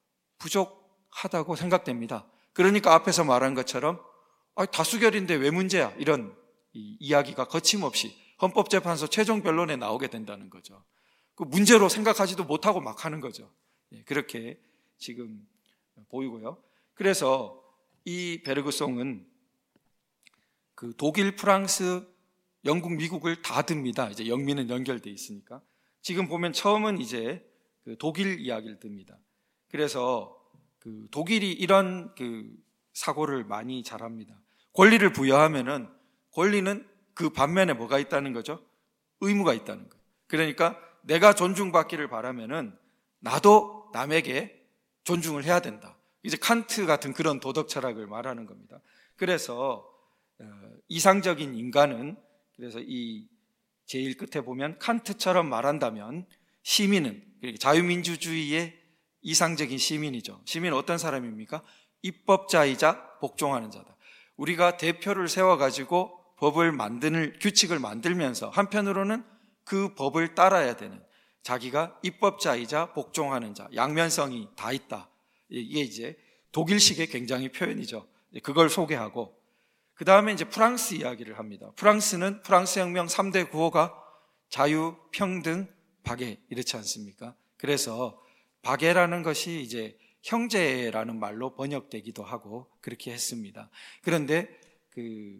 부족하다고 생각됩니다. 그러니까 앞에서 말한 것처럼 아, 다수결인데 왜 문제야? 이런 이 이야기가 거침없이 헌법재판소 최종 변론에 나오게 된다는 거죠. 그 문제로 생각하지도 못하고 막 하는 거죠. 그렇게 지금 보이고요. 그래서 이 베르그송은 그 독일, 프랑스, 영국, 미국을 다 듭니다. 이제 영미는 연결돼 있으니까. 지금 보면 처음은 이제 그 독일 이야기를 듭니다. 그래서 그 독일이 이런 그 사고를 많이 잘합니다. 권리를 부여하면은 권리는 그 반면에 뭐가 있다는 거죠? 의무가 있다는 거예요. 그러니까 내가 존중받기를 바라면은 나도 남에게 존중을 해야 된다. 이제 칸트 같은 그런 도덕 철학을 말하는 겁니다. 그래서 이상적인 인간은, 그래서 이 제일 끝에 보면 칸트처럼 말한다면 시민은, 자유민주주의의 이상적인 시민이죠. 시민은 어떤 사람입니까? 입법자이자 복종하는 자다. 우리가 대표를 세워가지고 법을 만드는, 규칙을 만들면서 한편으로는 그 법을 따라야 되는, 자기가 입법자이자 복종하는 자, 양면성이 다 있다. 이게 이제 독일식의 굉장히 표현이죠. 그걸 소개하고, 그 다음에 이제 프랑스 이야기를 합니다. 프랑스는 프랑스 혁명 삼 대 구호가 자유, 평등, 박애, 이렇지 않습니까? 그래서 바게라는 것이 이제 형제라는 말로 번역되기도 하고 그렇게 했습니다. 그런데 그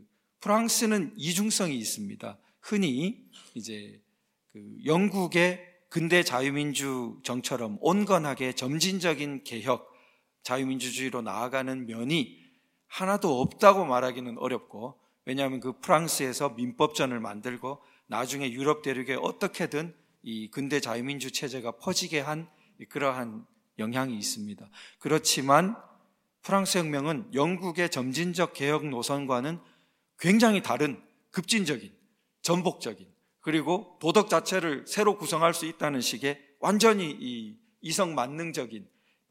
프랑스는 이중성이 있습니다. 흔히 이제 그 영국의 근대 자유민주 정처럼 온건하게 점진적인 개혁, 자유민주주의로 나아가는 면이 하나도 없다고 말하기는 어렵고, 왜냐하면 그 프랑스에서 민법전을 만들고 나중에 유럽 대륙에 어떻게든 이 근대 자유민주 체제가 퍼지게 한 그러한 영향이 있습니다. 그렇지만 프랑스 혁명은 영국의 점진적 개혁 노선과는 굉장히 다른 급진적인, 전복적인, 그리고 도덕 자체를 새로 구성할 수 있다는 식의 완전히 이 이성 만능적인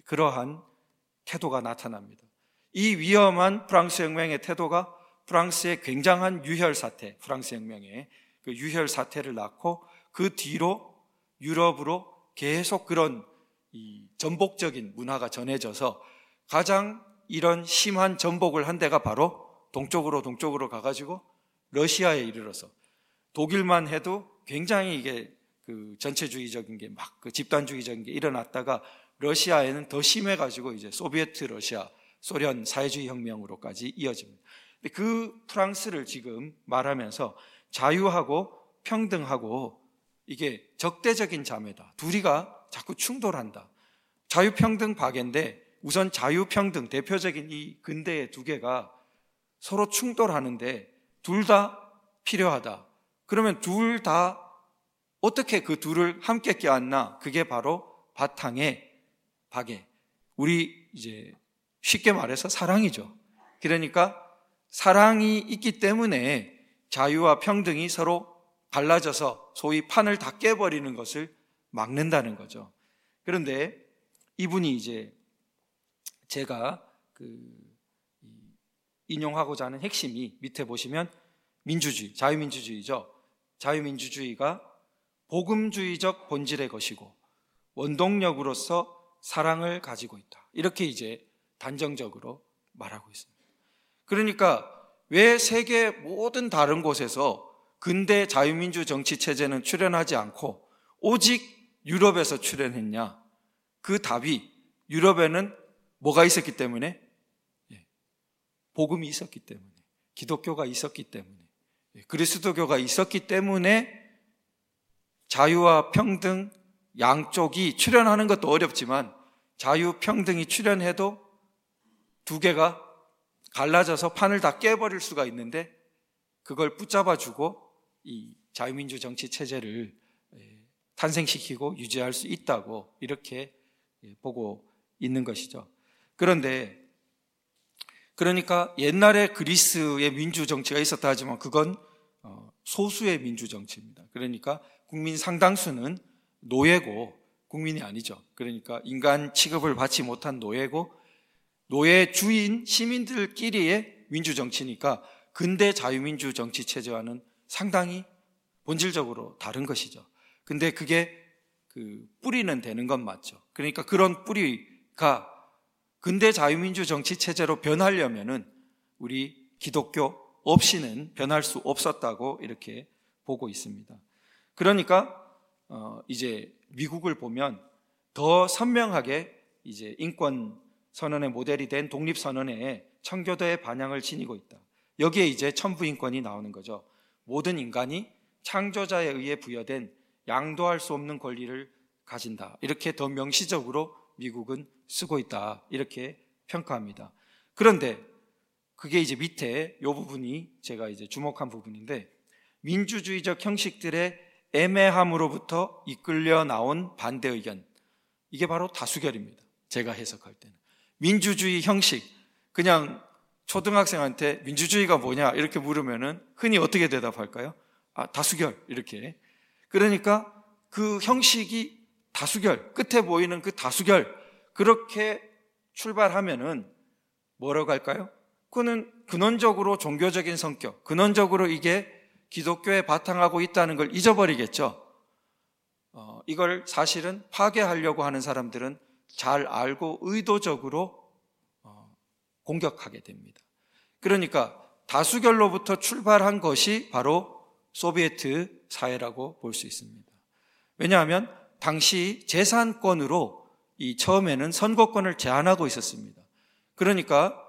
그러한 태도가 나타납니다. 이 위험한 프랑스 혁명의 태도가 프랑스의 굉장한 유혈 사태, 프랑스 혁명의 그 유혈 사태를 낳고 그 뒤로 유럽으로 계속 그런 이 전복적인 문화가 전해져서 가장 이런 심한 전복을 한 데가 바로 동쪽으로 동쪽으로 가가지고 러시아에 이르러서, 독일만 해도 굉장히 이게 그 전체주의적인 게 막 그 집단주의적인 게 일어났다가 러시아에는 더 심해가지고 이제 소비에트 러시아, 소련 사회주의 혁명으로까지 이어집니다. 근데 그 프랑스를 지금 말하면서 자유하고 평등하고 이게 적대적인 자매다. 둘이가 자꾸 충돌한다. 자유평등 박애인데 우선 자유평등, 대표적인 이 근대의 두 개가 서로 충돌하는데 둘 다 필요하다. 그러면 둘 다 어떻게 그 둘을 함께 껴안나? 그게 바로 바탕의 박애. 우리 이제 쉽게 말해서 사랑이죠. 그러니까 사랑이 있기 때문에 자유와 평등이 서로 갈라져서 소위 판을 다 깨버리는 것을 막는다는 거죠. 그런데 이분이 이제 제가 그 인용하고자 하는 핵심이 밑에 보시면 민주주의, 자유민주주의죠. 자유민주주의가 복음주의적 본질의 것이고 원동력으로서 사랑을 가지고 있다. 이렇게 이제 단정적으로 말하고 있습니다. 그러니까 왜 세계 모든 다른 곳에서 근대 자유민주 정치 체제는 출현하지 않고 오직 유럽에서 출현했냐? 그 답이 유럽에는 뭐가 있었기 때문에? 복음이 있었기 때문에, 기독교가 있었기 때문에, 그리스도교가 있었기 때문에 자유와 평등 양쪽이 출현하는 것도 어렵지만 자유, 평등이 출현해도 두 개가 갈라져서 판을 다 깨버릴 수가 있는데 그걸 붙잡아주고 이 자유민주 정치 체제를 탄생시키고 유지할 수 있다고 이렇게 보고 있는 것이죠. 그런데 그러니까 옛날에 그리스의 민주 정치가 있었다 하지만 그건 소수의 민주 정치입니다. 그러니까 국민 상당수는 노예고 국민이 아니죠. 그러니까 인간 취급을 받지 못한 노예고 노예 주인 시민들끼리의 민주 정치니까 근대 자유민주 정치 체제와는 상당히 본질적으로 다른 것이죠. 근데 그게 그 뿌리는 되는 건 맞죠. 그러니까 그런 뿌리가 근대 자유민주 정치 체제로 변하려면은 우리 기독교 없이는 변할 수 없었다고 이렇게 보고 있습니다. 그러니까 어 이제 미국을 보면 더 선명하게 이제 인권 선언의 모델이 된 독립 선언에 청교도의 반향을 지니고 있다. 여기에 이제 천부 인권이 나오는 거죠. 모든 인간이 창조자에 의해 부여된 양도할 수 없는 권리를 가진다. 이렇게 더 명시적으로 미국은 쓰고 있다. 이렇게 평가합니다. 그런데 그게 이제 밑에 이 부분이 제가 이제 주목한 부분인데 민주주의적 형식들의 애매함으로부터 이끌려 나온 반대 의견. 이게 바로 다수결입니다. 제가 해석할 때는. 민주주의 형식. 그냥 초등학생한테 민주주의가 뭐냐 이렇게 물으면은 흔히 어떻게 대답할까요? 아, 다수결. 이렇게. 그러니까 그 형식이 다수결, 끝에 보이는 그 다수결, 그렇게 출발하면은 뭐라고 할까요? 그거는 근원적으로 종교적인 성격, 근원적으로 이게 기독교에 바탕하고 있다는 걸 잊어버리겠죠. 어, 이걸 사실은 파괴하려고 하는 사람들은 잘 알고 의도적으로 어, 공격하게 됩니다. 그러니까 다수결로부터 출발한 것이 바로 소비에트 사회라고 볼 수 있습니다. 왜냐하면 당시 재산권으로 이 처음에는 선거권을 제한하고 있었습니다. 그러니까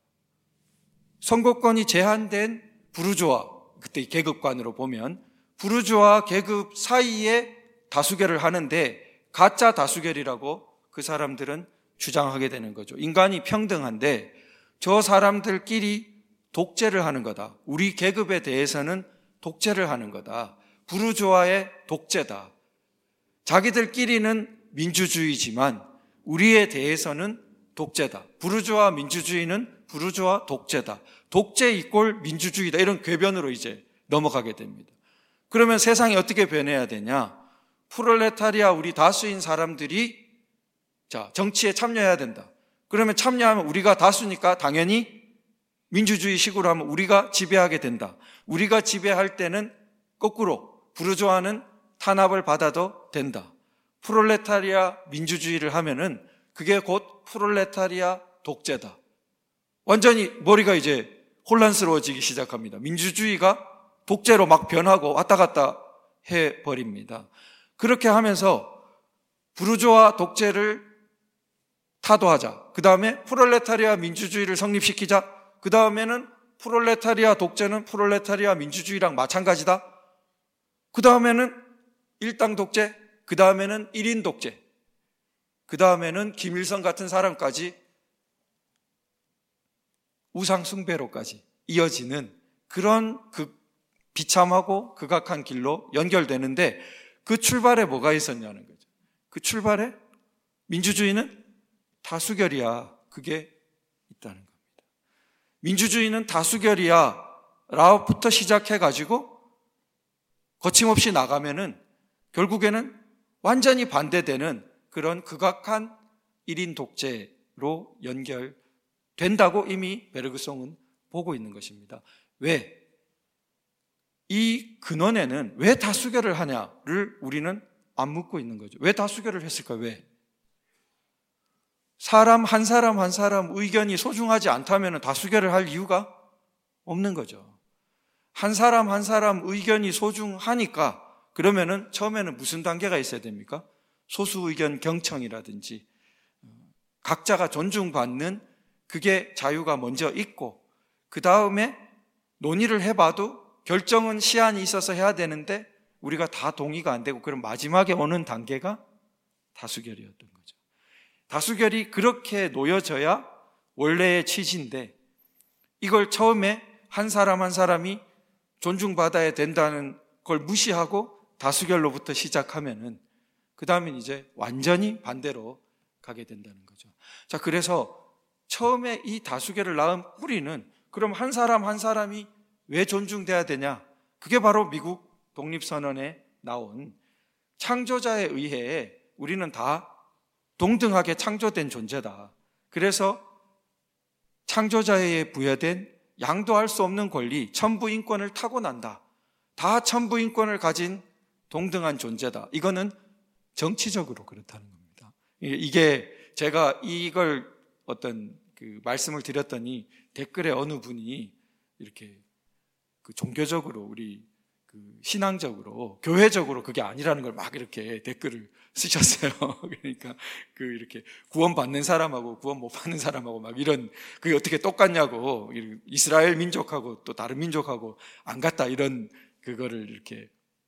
선거권이 제한된 부르주아, 그때 계급관으로 보면 부르주아 계급 사이에 다수결을 하는데 가짜 다수결이라고 그 사람들은 주장하게 되는 거죠. 인간이 평등한데 저 사람들끼리 독재를 하는 거다. 우리 계급에 대해서는 독재를 하는 거다. 부르주아의 독재다. 자기들끼리는 민주주의지만 우리에 대해서는 독재다. 부르주아 민주주의는 부르주아 독재다. 독재 이꼴 민주주의다. 이런 궤변으로 이제 넘어가게 됩니다. 그러면 세상이 어떻게 변해야 되냐? 프롤레타리아 우리 다수인 사람들이 자, 정치에 참여해야 된다. 그러면 참여하면 우리가 다수니까 당연히 민주주의 식으로 하면 우리가 지배하게 된다. 우리가 지배할 때는 거꾸로 부르주아는 탄압을 받아도 된다. 프롤레타리아 민주주의를 하면은 그게 곧 프롤레타리아 독재다. 완전히 머리가 이제 혼란스러워지기 시작합니다. 민주주의가 독재로 막 변하고 왔다 갔다 해버립니다. 그렇게 하면서 부르주아 독재를 타도하자. 그 다음에 프롤레타리아 민주주의를 성립시키자. 그 다음에는 프롤레타리아 독재는 프롤레타리아 민주주의랑 마찬가지다. 그 다음에는 일당 독재, 그 다음에는 일인 독재, 그 다음에는 김일성 같은 사람까지 우상 숭배로까지 이어지는 그런 그 비참하고 극악한 길로 연결되는데 그 출발에 뭐가 있었냐는 거죠. 그 출발에 민주주의는 다수결이야. 그게 있다는 겁니다. 민주주의는 다수결이야 라부터 시작해가지고 거침없이 나가면은 결국에는 완전히 반대되는 그런 극악한 일인 독재로 연결된다고 이미 베르그송은 보고 있는 것입니다. 왜? 이 근원에는 왜 다수결을 하냐를 우리는 안 묻고 있는 거죠. 왜 다수결을 했을까? 왜? 사람 한 사람 한 사람 의견이 소중하지 않다면 다수결을 할 이유가 없는 거죠. 한 사람 한 사람 의견이 소중하니까 그러면은 처음에는 무슨 단계가 있어야 됩니까? 소수 의견 경청이라든지 각자가 존중받는 그게 자유가 먼저 있고 그 다음에 논의를 해봐도 결정은 시한이 있어서 해야 되는데 우리가 다 동의가 안 되고 그럼 마지막에 오는 단계가 다수결이었던 거죠. 다수결이 그렇게 놓여져야 원래의 취지인데 이걸 처음에 한 사람 한 사람이 존중받아야 된다는 걸 무시하고 다수결로부터 시작하면은 그 다음엔 이제 완전히 반대로 가게 된다는 거죠. 자, 그래서 처음에 이 다수결을 낳은 뿌리는 그럼 한 사람 한 사람이 왜 존중돼야 되냐? 그게 바로 미국 독립선언에 나온 창조자에 의해 우리는 다 동등하게 창조된 존재다. 그래서 창조자에 부여된 양도할 수 없는 권리, 천부인권을 타고난다. 다 천부인권을 가진 동등한 존재다. 이거는 정치적으로 그렇다는 겁니다. 이게 제가 이걸 어떤 그 말씀을 드렸더니 댓글에 어느 분이 이렇게 그 종교적으로 우리 그 신앙적으로 교회적으로 그게 아니라는 걸 막 이렇게 댓글을 쓰셨어요. 그러니까 그 이렇게 구원 받는 사람하고 구원 못 받는 사람하고 막 이런 그게 어떻게 똑같냐고 이스라엘 민족하고 또 다른 민족하고 안 같다 이런 그거를 이렇게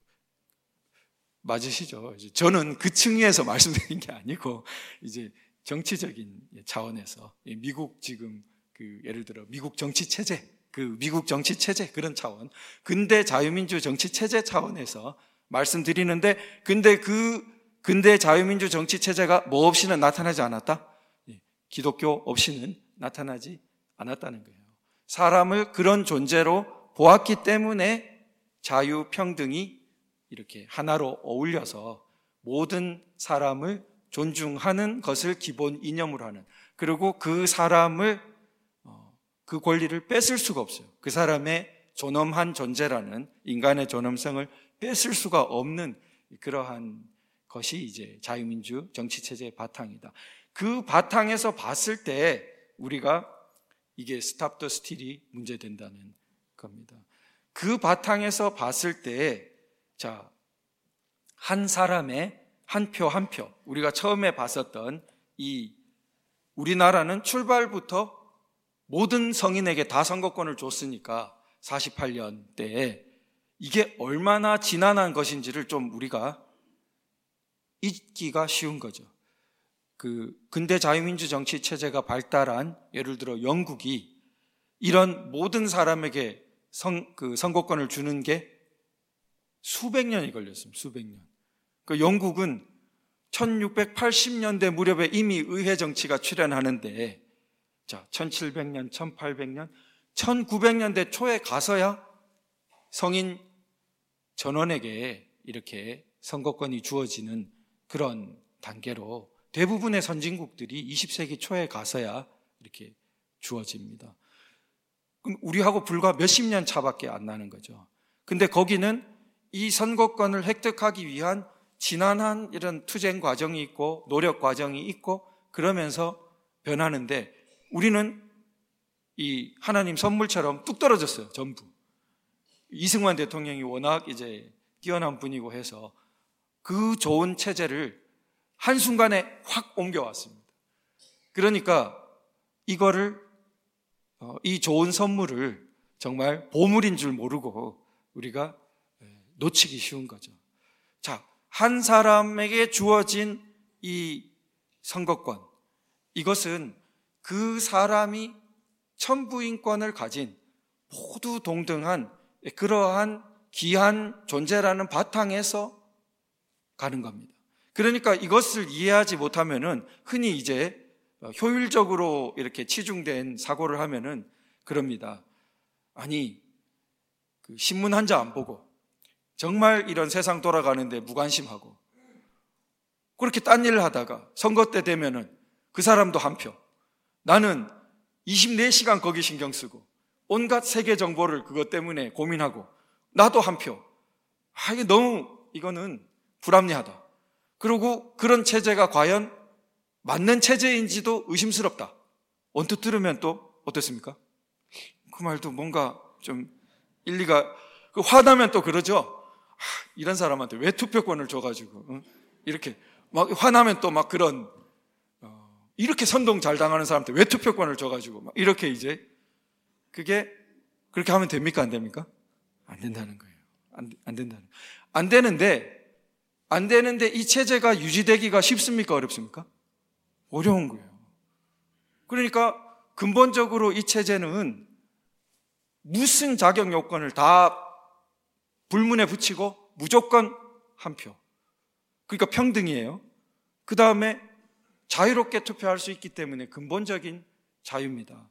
맞으시죠? 이제 저는 그 층위에서 말씀드린 게 아니고 이제 정치적인 차원에서 미국 지금 그 예를 들어 미국 정치 체제 그 미국 정치 체제 그런 차원 근대 자유민주 정치 체제 차원에서 말씀드리는데 근데 그 근대 자유민주 정치 체제가 뭐 없이는 나타나지 않았다? 기독교 없이는 나타나지 않았다는 거예요. 사람을 그런 존재로 보았기 때문에 자유 평등이 이렇게 하나로 어울려서 모든 사람을 존중하는 것을 기본 이념으로 하는 그리고 그 사람을 그 권리를 뺏을 수가 없어요. 그 사람의 존엄한 존재라는 인간의 존엄성을 뺏을 수가 없는 그러한 것이 이제 자유민주 정치체제의 바탕이다. 그 바탕에서 봤을 때 우리가 이게 스탑 더 스틸이 문제된다는 겁니다. 그 바탕에서 봤을 때 자, 한 사람의 한 표 한 표 우리가 처음에 봤었던 이 우리나라는 출발부터 모든 성인에게 다 선거권을 줬으니까 사십팔 년대에 이게 얼마나 지난한 것인지를 좀 우리가 잊기가 쉬운 거죠. 그 근대 자유민주 정치 체제가 발달한 예를 들어 영국이 이런 모든 사람에게 선, 그 선거권을 주는 게 수백 년이 걸렸습니다. 수백 년. 그 영국은 천육백팔십 년대 무렵에 이미 의회 정치가 출현하는데, 자, 천칠백 년, 천팔백 년, 천구백 년대 초에 가서야 성인 전원에게 이렇게 선거권이 주어지는 그런 단계로 대부분의 선진국들이 이십 세기 초에 가서야 이렇게 주어집니다. 그럼 우리하고 불과 몇십 년 차밖에 안 나는 거죠. 근데 거기는 이 선거권을 획득하기 위한 지난한 이런 투쟁 과정이 있고 노력 과정이 있고 그러면서 변하는데, 우리는 이 하나님 선물처럼 뚝 떨어졌어요. 전부. 이승만 대통령이 워낙 이제 뛰어난 분이고 해서 그 좋은 체제를 한순간에 확 옮겨왔습니다. 그러니까 이거를 이 좋은 선물을 정말 보물인 줄 모르고 우리가 놓치기 쉬운 거죠. 자, 한 사람에게 주어진 이 선거권, 이것은 그 사람이 천부인권을 가진 모두 동등한 그러한 귀한 존재라는 바탕에서 가는 겁니다. 그러니까 이것을 이해하지 못하면은 흔히 이제 효율적으로 이렇게 치중된 사고를 하면은 그럽니다. 아니, 그 신문 한 자 안 보고 정말 이런 세상 돌아가는데 무관심하고 그렇게 딴 일을 하다가 선거 때 되면은 그 사람도 한 표, 나는 이십사 시간 거기 신경 쓰고 온갖 세계 정보를 그것 때문에 고민하고 나도 한 표. 아, 이게 너무 이거는 불합리하다. 그리고 그런 체제가 과연 맞는 체제인지도 의심스럽다. 언뜻 들으면 또 어떻습니까? 그 말도 뭔가 좀 일리가, 그 화나면 또 그러죠. 아, 이런 사람한테 왜 투표권을 줘가지고 응? 이렇게 막 화나면 또 막 그런 어, 이렇게 선동 잘 당하는 사람한테 왜 투표권을 줘가지고 막 이렇게 이제 그게 그렇게 하면 됩니까? 안 됩니까? 안 된다는 거예요. 안, 안 된다는. 안 되는데 안 되는데 이 체제가 유지되기가 쉽습니까? 어렵습니까? 어려운 거예요. 그러니까 근본적으로 이 체제는 무슨 자격 요건을 다 불문에 붙이고 무조건 한 표. 그러니까 평등이에요. 그 다음에 자유롭게 투표할 수 있기 때문에 근본적인 자유입니다.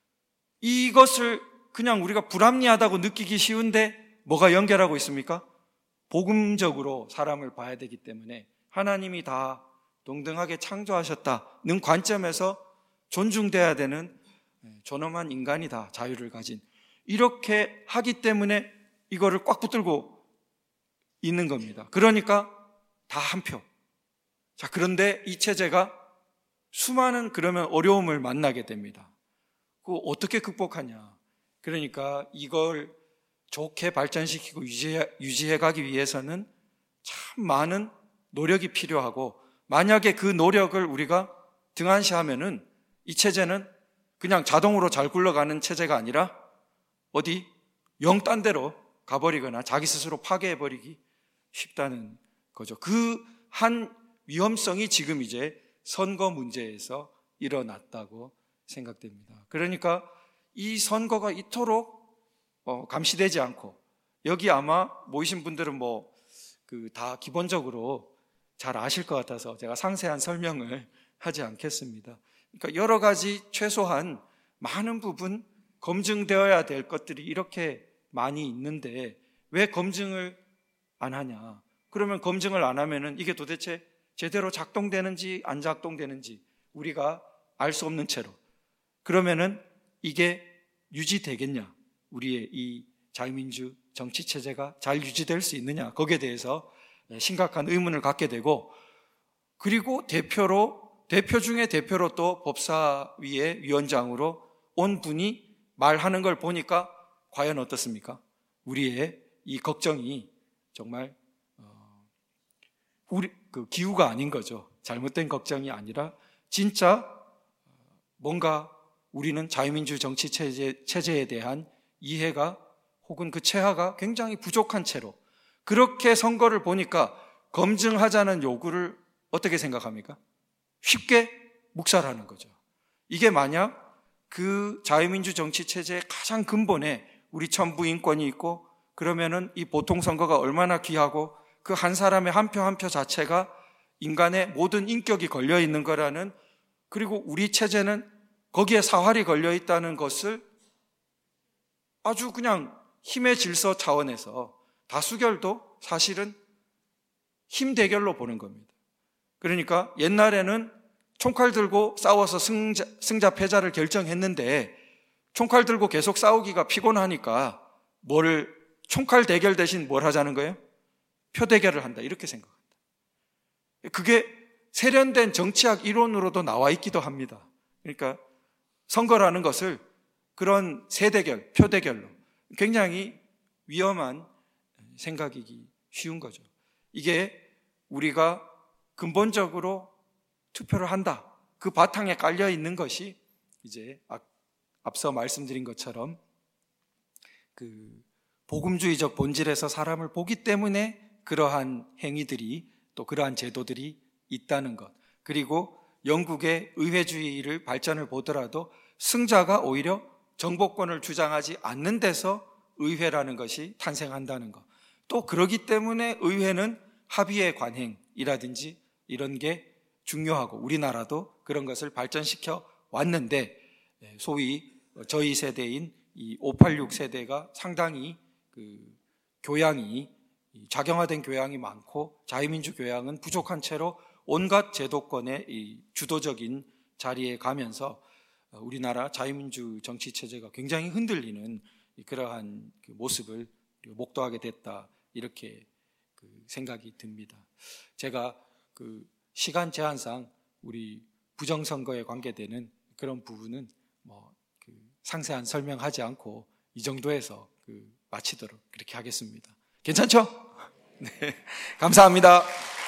이것을 그냥 우리가 불합리하다고 느끼기 쉬운데 뭐가 연결하고 있습니까? 복음적으로 사람을 봐야 되기 때문에 하나님이 다 동등하게 창조하셨다는 관점에서 존중돼야 되는 존엄한 인간이다, 자유를 가진. 이렇게 하기 때문에 이거를 꽉 붙들고 있는 겁니다. 그러니까 다 한 표. 자, 그런데 이 체제가 수많은 그러면 어려움을 만나게 됩니다. 그거 어떻게 극복하냐? 그러니까 이걸 좋게 발전시키고 유지해, 유지해 가기 위해서는 참 많은 노력이 필요하고, 만약에 그 노력을 우리가 등한시하면은 이 체제는 그냥 자동으로 잘 굴러가는 체제가 아니라 어디 영딴 데로 가버리거나 자기 스스로 파괴해버리기 쉽다는 거죠. 그 한 위험성이 지금 이제 선거 문제에서 일어났다고 생각됩니다. 그러니까 이 선거가 이토록 어, 감시되지 않고, 여기 아마 모이신 분들은 뭐 그 다 기본적으로 잘 아실 것 같아서 제가 상세한 설명을 하지 않겠습니다. 그러니까 여러 가지 최소한 많은 부분 검증되어야 될 것들이 이렇게 많이 있는데 왜 검증을 안 하냐? 그러면 검증을 안 하면은 이게 도대체 제대로 작동되는지 안 작동되는지 우리가 알 수 없는 채로, 그러면은 이게 유지되겠냐? 우리의 이 자유민주 정치 체제가 잘 유지될 수 있느냐? 거기에 대해서 심각한 의문을 갖게 되고, 그리고 대표로 대표 중에 대표로 또 법사위의 위원장으로 온 분이 말하는 걸 보니까 과연 어떻습니까? 우리의 이 걱정이 정말 어, 우리 그 기우가 아닌 거죠. 잘못된 걱정이 아니라 진짜 뭔가 우리는 자유민주 정치 체제, 체제에 대한 이해가 혹은 그 체화가 굉장히 부족한 채로 그렇게 선거를 보니까 검증하자는 요구를 어떻게 생각합니까? 쉽게 묵살하는 거죠. 이게 만약 그 자유민주 정치 체제의 가장 근본에 우리 천부 인권이 있고 그러면은 이 보통선거가 얼마나 귀하고 그 한 사람의 한 표 한 표 자체가 인간의 모든 인격이 걸려 있는 거라는, 그리고 우리 체제는 거기에 사활이 걸려 있다는 것을 아주 그냥 힘의 질서 차원에서 다수결도 사실은 힘 대결로 보는 겁니다. 그러니까 옛날에는 총칼 들고 싸워서 승자, 승자 패자를 결정했는데 총칼 들고 계속 싸우기가 피곤하니까 뭐를 총칼 대결 대신 뭘 하자는 거예요? 표 대결을 한다, 이렇게 생각합니다. 그게 세련된 정치학 이론으로도 나와 있기도 합니다. 그러니까 선거라는 것을 그런 세대결, 표 대결로 굉장히 위험한 생각이기 쉬운 거죠. 이게 우리가 근본적으로 투표를 한다, 그 바탕에 깔려 있는 것이 이제 앞서 말씀드린 것처럼 그 복음주의적 본질에서 사람을 보기 때문에 그러한 행위들이, 또 그러한 제도들이 있다는 것, 그리고 영국의 의회주의를 발전을 보더라도 승자가 오히려 정복권을 주장하지 않는 데서 의회라는 것이 탄생한다는 것, 또 그러기 때문에 의회는 합의의 관행이라든지 이런 게 중요하고 우리나라도 그런 것을 발전시켜 왔는데, 소위 저희 세대인 이 오팔육 세대가 상당히 그 교양이, 작용화된 교양이 많고 자유민주 교양은 부족한 채로 온갖 제도권의 이 주도적인 자리에 가면서 우리나라 자유민주 정치 체제가 굉장히 흔들리는 그러한 그 모습을 목도하게 됐다, 이렇게 그 생각이 듭니다. 제가 그 시간 제한상 우리 부정선거에 관계되는 그런 부분은 뭐 그 상세한 설명하지 않고 이 정도에서 그 마치도록 그렇게 하겠습니다. 괜찮죠? 네, 감사합니다.